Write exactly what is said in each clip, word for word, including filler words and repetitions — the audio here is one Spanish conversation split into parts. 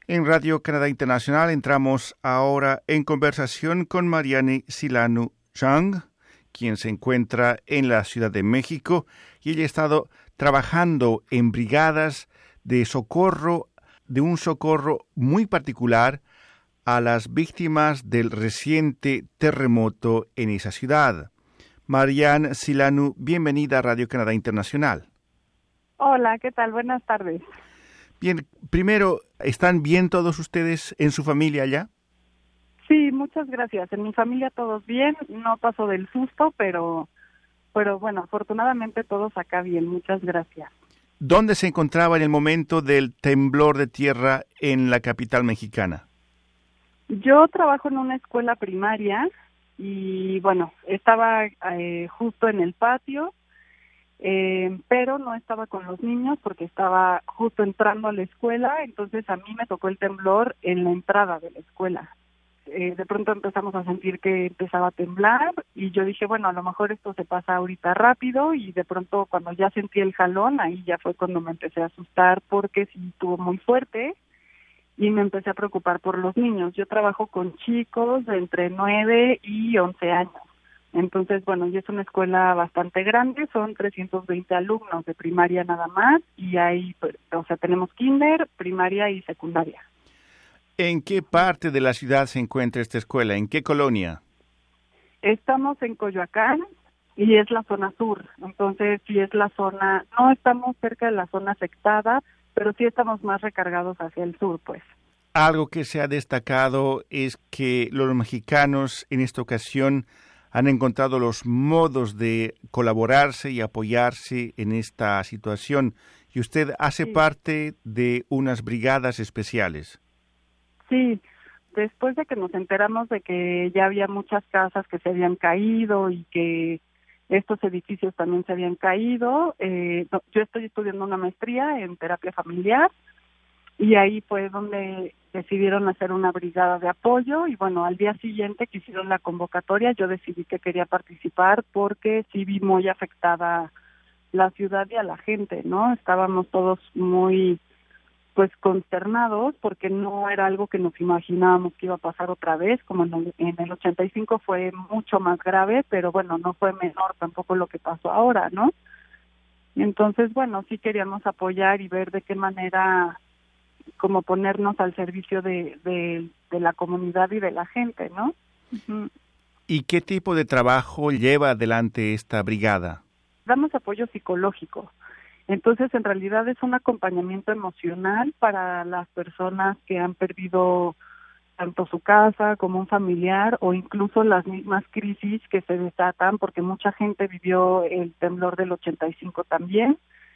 En Radio Canadá Internacional entramos ahora en conversación con Mariane Silanu Zhang, quien se encuentra en la Ciudad de México, y ella ha estado trabajando en brigadas de socorro, de un socorro muy particular a las víctimas del reciente terremoto en esa ciudad. Mariane Silanu, bienvenida a Radio Canadá Internacional. Hola, ¿qué tal? Buenas tardes. Bien, primero, ¿están bien todos ustedes en su familia allá? Sí, muchas gracias. En mi familia todos bien, no pasó del susto, pero, pero bueno, afortunadamente todos acá bien, muchas gracias. ¿Dónde se encontraba en el momento del temblor de tierra en la capital mexicana? Yo trabajo en una escuela primaria y bueno, estaba eh, justo en el patio. Eh, pero no estaba con los niños porque estaba justo entrando a la escuela, entonces a mí me tocó el temblor en la entrada de la escuela. Eh, de pronto empezamos a sentir que empezaba a temblar y yo dije, bueno, a lo mejor esto se pasa ahorita rápido, y de pronto cuando ya sentí el jalón, ahí ya fue cuando me empecé a asustar porque sí estuvo muy fuerte y me empecé a preocupar por los niños. Yo trabajo con chicos de entre nueve y once años. Entonces, bueno, y es una escuela bastante grande, son trescientos veinte alumnos de primaria nada más, y hay, o sea, tenemos kinder, primaria y secundaria. ¿En qué parte de la ciudad se encuentra esta escuela? ¿En qué colonia? Estamos en Coyoacán y es la zona sur, entonces sí es la zona, no estamos cerca de la zona afectada, pero sí estamos más recargados hacia el sur, pues. Algo que se ha destacado es que los mexicanos en esta ocasión han encontrado los modos de colaborarse y apoyarse en esta situación. Y usted hace sí. parte de unas brigadas especiales. Sí, después de que nos enteramos de que ya había muchas casas que se habían caído y que estos edificios también se habían caído, eh, yo estoy estudiando una maestría en terapia familiar, y ahí fue donde decidieron hacer una brigada de apoyo, y bueno, al día siguiente que hicieron la convocatoria, yo decidí que quería participar porque sí vi muy afectada la ciudad y a la gente, ¿no? Estábamos todos muy, pues, consternados porque no era algo que nos imaginábamos que iba a pasar otra vez, como en el, en el ochenta y cinco fue mucho más grave, pero bueno, no fue menor tampoco lo que pasó ahora, ¿no? Entonces, bueno, sí queríamos apoyar y ver de qué manera, como ponernos al servicio de, de, de la comunidad y de la gente, ¿no? Uh-huh. ¿Y qué tipo de trabajo lleva adelante esta brigada? Damos apoyo psicológico. Entonces, en realidad es un acompañamiento emocional para las personas que han perdido tanto su casa como un familiar, o incluso las mismas crisis que se desatan, porque mucha gente vivió el temblor del ochenta y cinco también,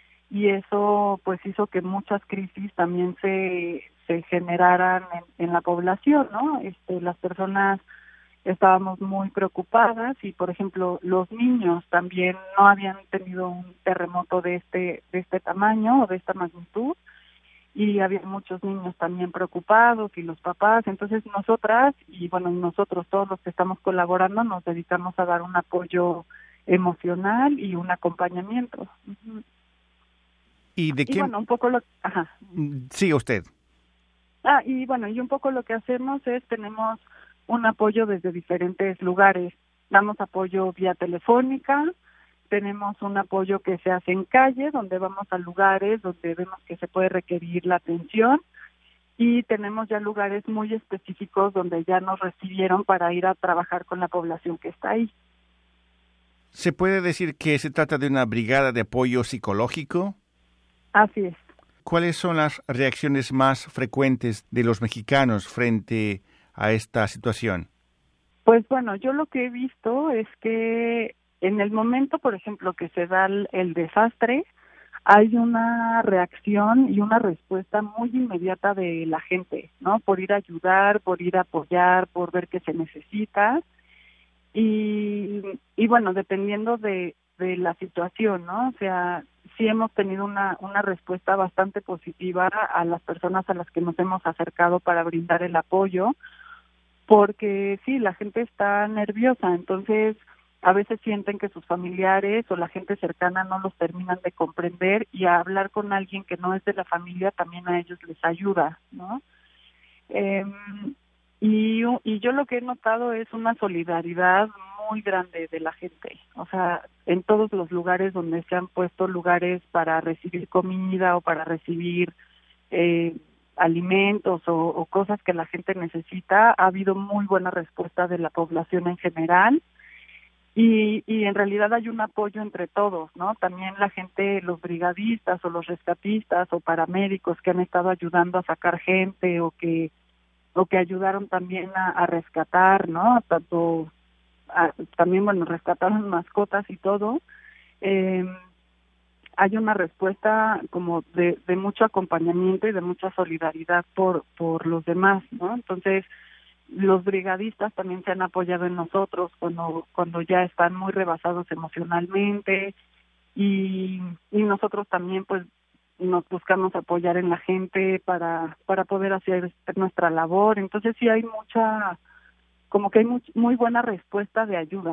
y eso pues hizo que muchas crisis también se se generaran en, en la población, ¿no? Este, las personas estábamos muy preocupadas y, por ejemplo, los niños también no habían tenido un terremoto de este de este tamaño o de esta magnitud, y había muchos niños también preocupados y los papás. Entonces nosotras y bueno nosotros todos los que estamos colaborando nos dedicamos a dar un apoyo emocional y un acompañamiento. Uh-huh. ¿Y de y qué? bueno, un poco lo... Ajá. Siga usted. Ah, y bueno, y un poco lo que hacemos es, tenemos un apoyo desde diferentes lugares. Damos apoyo vía telefónica, tenemos un apoyo que se hace en calle, donde vamos a lugares donde vemos que se puede requerir la atención, y tenemos ya lugares muy específicos donde ya nos recibieron para ir a trabajar con la población que está ahí. ¿Se puede decir que se trata de una brigada de apoyo psicológico? Así es. ¿Cuáles son las reacciones más frecuentes de los mexicanos frente a esta situación? Pues bueno, yo lo que he visto es que en el momento, por ejemplo, que se da el, el desastre, hay una reacción y una respuesta muy inmediata de la gente, ¿no? Por ir a ayudar, por ir a apoyar, por ver qué se necesita. Y, y bueno, dependiendo de, de la situación, ¿no? O sea, sí hemos tenido una, una respuesta bastante positiva a las personas a las que nos hemos acercado para brindar el apoyo, porque sí, la gente está nerviosa, entonces a veces sienten que sus familiares o la gente cercana no los terminan de comprender, y a hablar con alguien que no es de la familia también a ellos les ayuda, ¿no? Eh, y, y yo lo que he notado es una solidaridad muy grande de la gente. O sea, en todos los lugares donde se han puesto lugares para recibir comida o para recibir eh, alimentos o, o cosas que la gente necesita, ha habido muy buena respuesta de la población en general. Y, y en realidad hay un apoyo entre todos, ¿no? También la gente, los brigadistas o los rescatistas o paramédicos que han estado ayudando a sacar gente o que o que ayudaron también a, a rescatar, ¿no? Tanto a, también bueno rescataron mascotas y todo. Eh, hay una respuesta como de, de mucho acompañamiento y de mucha solidaridad por por los demás, ¿no? Entonces los brigadistas también se han apoyado en nosotros cuando cuando ya están muy rebasados emocionalmente y, y nosotros también pues nos buscamos apoyar en la gente para para poder hacer nuestra labor. Entonces sí hay mucha, como que hay muy, muy buena respuesta de ayuda.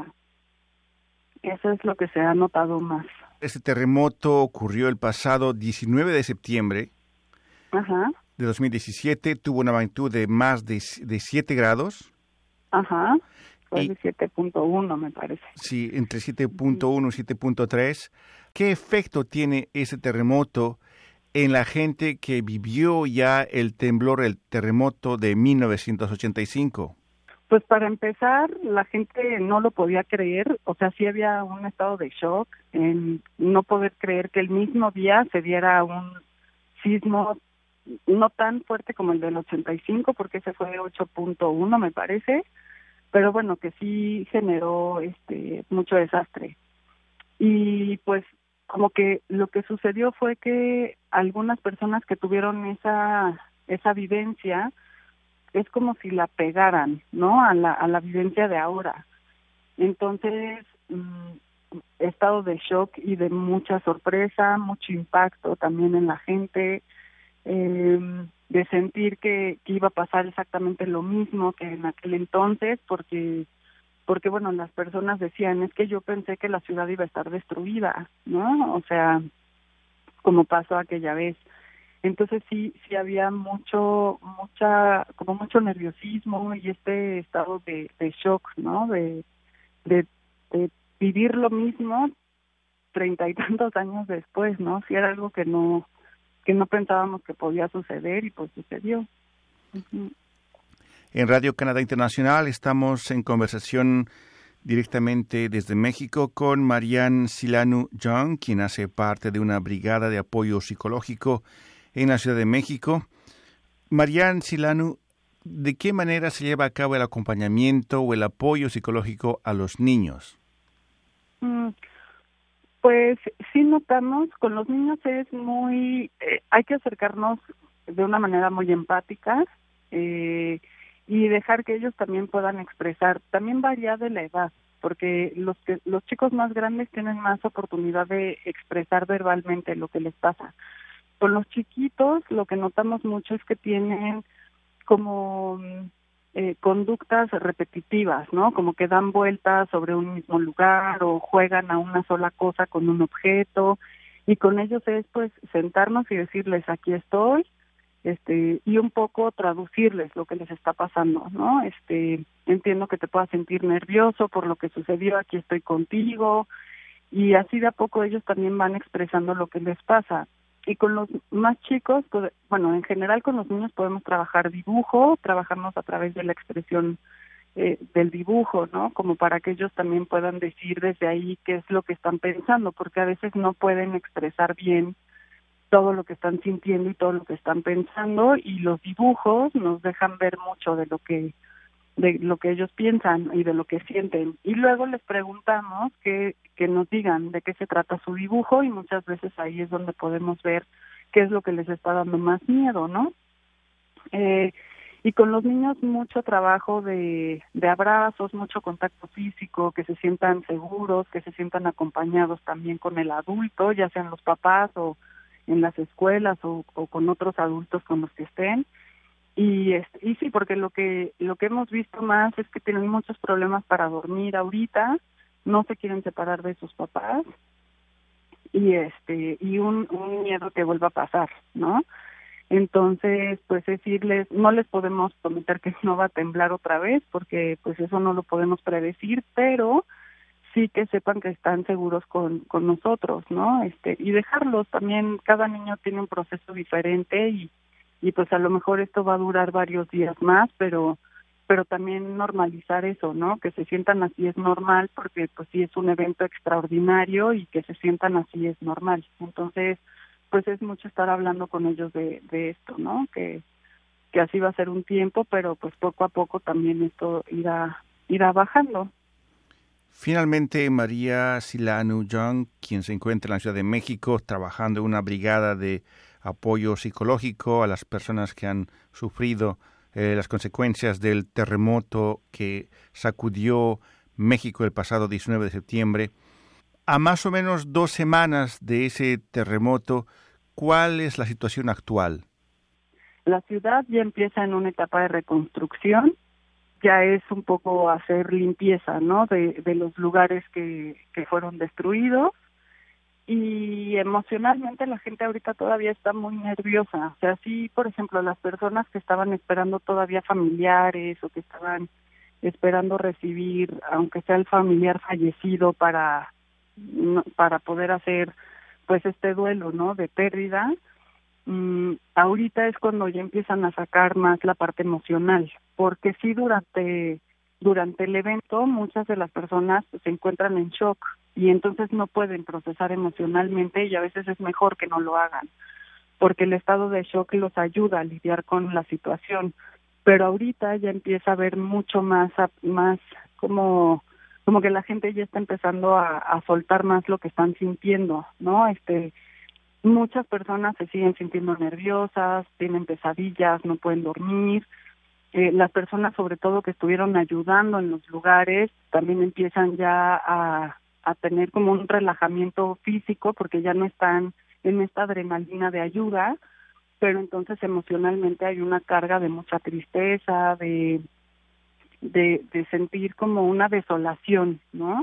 Eso es lo que se ha notado más. Este terremoto ocurrió el pasado diecinueve de septiembre. Ajá. De dos mil diecisiete, tuvo una magnitud de más de, de siete grados. Ajá, fue Y, de siete punto uno me parece. Sí, entre siete punto uno y siete punto tres. ¿Qué efecto tiene ese terremoto en la gente que vivió ya el temblor, el terremoto de mil novecientos ochenta y cinco? Pues para empezar, la gente no lo podía creer, o sea, sí había un estado de shock en no poder creer que el mismo día se diera un sismo no tan fuerte como el del ochenta y cinco, porque ese fue ocho punto uno me parece, pero bueno, que sí generó este mucho desastre. Y pues como que lo que sucedió fue que algunas personas que tuvieron esa esa vivencia es como si la pegaran, ¿no? A la a la vivencia de ahora. Entonces, mmm, estado de shock y de mucha sorpresa, mucho impacto también en la gente, eh, de sentir que, que iba a pasar exactamente lo mismo que en aquel entonces, porque porque bueno, las personas decían, es que yo pensé que la ciudad iba a estar destruida, ¿no? O sea, como pasó aquella vez. Entonces sí, sí había mucho, mucha, como mucho nerviosismo y este estado de, de shock, ¿no? De, de, de vivir lo mismo treinta y tantos años después, ¿no? Sí era algo que no, que no pensábamos que podía suceder y pues sucedió. Uh-huh. En Radio Canadá Internacional estamos en conversación directamente desde México con Marianne Silanu Young, quien hace parte de una brigada de apoyo psicológico en la Ciudad de México. Marianne Silanu, ¿de qué manera se lleva a cabo el acompañamiento o el apoyo psicológico a los niños? Mm, pues sí notamos, con los niños es muy, eh, hay que acercarnos de una manera muy empática eh, y dejar que ellos también puedan expresar. También varía de la edad, porque los que los chicos más grandes tienen más oportunidad de expresar verbalmente lo que les pasa. Con los chiquitos lo que notamos mucho es que tienen como eh, conductas repetitivas, ¿no? Como que dan vueltas sobre un mismo lugar o juegan a una sola cosa con un objeto, y con ellos es pues sentarnos y decirles aquí estoy, este y un poco traducirles lo que les está pasando, ¿no? Este entiendo que te puedas sentir nervioso por lo que sucedió, aquí estoy contigo, y así de a poco ellos también van expresando lo que les pasa. Y con los más chicos, pues, bueno, en general con los niños podemos trabajar dibujo, trabajarnos a través de la expresión eh, del dibujo, ¿no? Como para que ellos también puedan decir desde ahí qué es lo que están pensando, porque a veces no pueden expresar bien todo lo que están sintiendo y todo lo que están pensando, y los dibujos nos dejan ver mucho de lo que de lo que ellos piensan y de lo que sienten, y luego les preguntamos que, que nos digan de qué se trata su dibujo, y muchas veces ahí es donde podemos ver qué es lo que les está dando más miedo, ¿no? Eh, y con los niños mucho trabajo de, de abrazos, mucho contacto físico, que se sientan seguros, que se sientan acompañados también con el adulto, ya sean los papás o en las escuelas o, o con otros adultos con los que estén. Y este, y sí, porque lo que lo que hemos visto más es que tienen muchos problemas para dormir ahorita, no se quieren separar de sus papás, y este y un, un miedo que vuelva a pasar, ¿no? Entonces, pues decirles, no les podemos prometer que no va a temblar otra vez, porque pues eso no lo podemos predecir, pero sí que sepan que están seguros con, con nosotros, ¿no? Este, y dejarlos también, cada niño tiene un proceso diferente y, y pues a lo mejor esto va a durar varios días más, pero pero también normalizar eso, ¿no? Que se sientan así es normal, porque pues sí es un evento extraordinario y que se sientan así es normal. Entonces, pues es mucho estar hablando con ellos de, de esto, ¿no? Que, que así va a ser un tiempo, pero pues poco a poco también esto irá, irá bajando. Finalmente, María Silanu Young, quien se encuentra en la Ciudad de México trabajando en una brigada de apoyo psicológico a las personas que han sufrido eh, las consecuencias del terremoto que sacudió México el pasado diecinueve de septiembre. A más o menos dos semanas de ese terremoto, ¿cuál es la situación actual? La ciudad ya empieza en una etapa de reconstrucción, ya es un poco hacer limpieza, ¿no? De, de los lugares que, que fueron destruidos, y emocionalmente la gente ahorita todavía está muy nerviosa. O sea, sí, por ejemplo, las personas que estaban esperando todavía familiares o que estaban esperando recibir, aunque sea el familiar fallecido, para para poder hacer pues este duelo, ¿no? De pérdida. Mm, ahorita es cuando ya empiezan a sacar más la parte emocional, porque sí durante durante el evento muchas de las personas se encuentran en shock y entonces no pueden procesar emocionalmente, y a veces es mejor que no lo hagan, porque el estado de shock los ayuda a lidiar con la situación. Pero ahorita ya empieza a haber mucho más más como como que la gente ya está empezando a, a soltar más lo que están sintiendo, ¿no? Este Muchas personas se siguen sintiendo nerviosas, tienen pesadillas, no pueden dormir. Eh, las personas, sobre todo, que estuvieron ayudando en los lugares, también empiezan ya a, a tener como un relajamiento físico, porque ya no están en esta adrenalina de ayuda, pero entonces emocionalmente hay una carga de mucha tristeza, de, de, de sentir como una desolación, ¿no?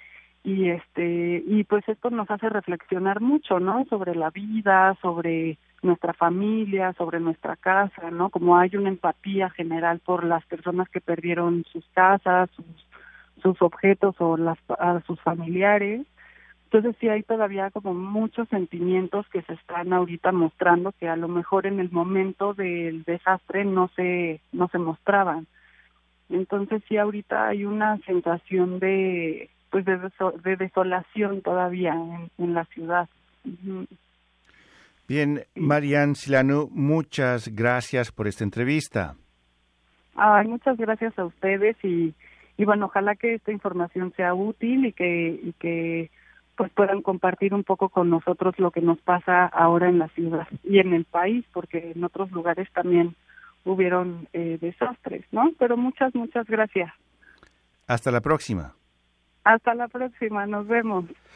Y este y pues esto nos hace reflexionar mucho, ¿no? Sobre la vida, sobre nuestra familia, sobre nuestra casa, ¿no? Como hay una empatía general por las personas que perdieron sus casas, sus sus objetos o las a sus familiares. Entonces sí hay todavía como muchos sentimientos que se están ahorita mostrando, que a lo mejor en el momento del desastre no se no se mostraban. Entonces sí ahorita hay una sensación de pues de, deso- de desolación todavía en, en la ciudad. Uh-huh. Bien, Sí. Marian Silanu, muchas gracias por esta entrevista. Ay, muchas gracias a ustedes, y y bueno, ojalá que esta información sea útil y que y que pues puedan compartir un poco con nosotros lo que nos pasa ahora en la ciudad y en el país, porque en otros lugares también hubieron eh, desastres, ¿no? Pero muchas, muchas gracias. Hasta la próxima. Hasta la próxima, nos vemos.